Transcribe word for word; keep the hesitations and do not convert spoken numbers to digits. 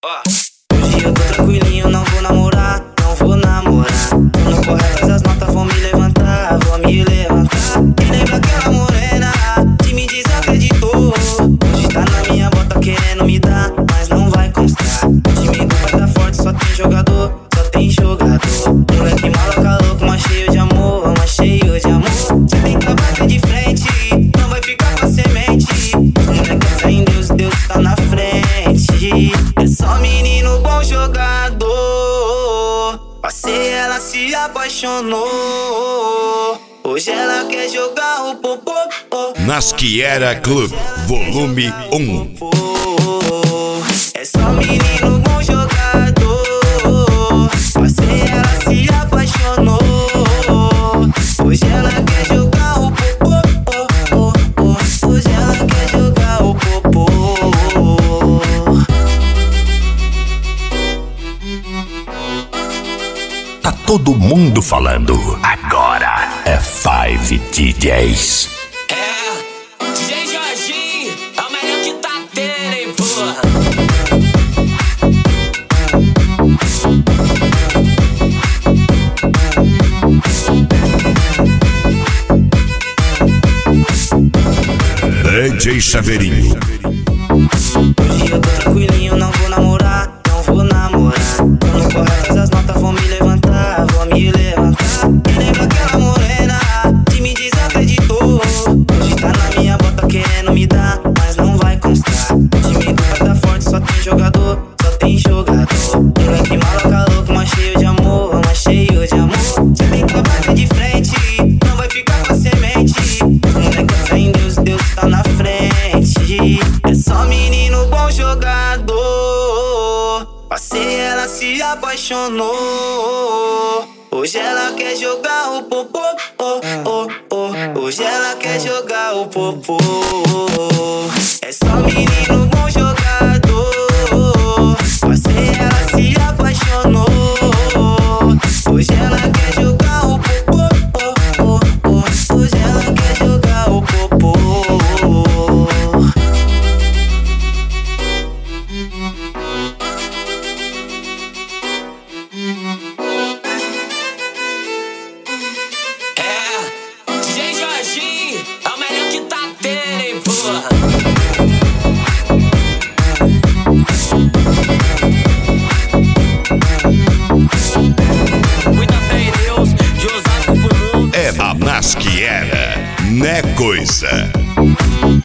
Hoje eu tô tranquilinho, não vou namorar, não vou namorar. Tô no correto, as notas vão me levantar, vão me levantar. E lembra aquela morena que me desacreditou? Hoje tá na minha bota querendo me dar, mas não vai constar. O time do pai tá forte, só tem jogador, só tem jogador. Moleque maloca louco, mas cheio de amor, mas cheio de amor. Cê tem que bater de frente, não vai ficar com a semente. Moleque é fé em Deus, Deus tá na frente. É só menino bom jogador. Passei, ela se apaixonou. Hoje ela quer jogar o popô. Nasciera Club, volume um. É só menino bom jogador. Passei, ela se apaixonou. Hoje ela quer jogar o popô. Hoje ela quer jogar o popô. Tá todo mundo falando. Agora é Five D Js. É, D J Jorginho é o melhor que tá tendo, hein, porra. D J Chaveirinho. Hoje eu tô tranquilinho, não vou namorar, não vou namorar. Tô no correto, as notas vão me levantar, vão me levantar. E lembra aquela morena que me desacreditou? Hoje tá na minha bota querendo me dar, mas não vai constar. O time do pai tá forte, só tem jogador, só tem jogador. Moleque maloca louco, mas cheio de amor, mas cheio de amor. Cê tem que bater de frente, não vai ficar com a semente. Moleque é fé em Deus, Deus tá na frente. É só menino bom jogador. Passei, ela se apaixonou. Hoje ela quer jogar o popô. Hoje ela quer jogar o popô. É só menino bom jogador. Passei, ela se apaixonou. Hoje ela quer jogar o popô. Hoje ela quer jogar o popô. É, D J Jorginho é o melhor que tá tendo, hein, porra. Muita fé em Deus, de Osasco pro mundo. É a Nasciera, né coisa?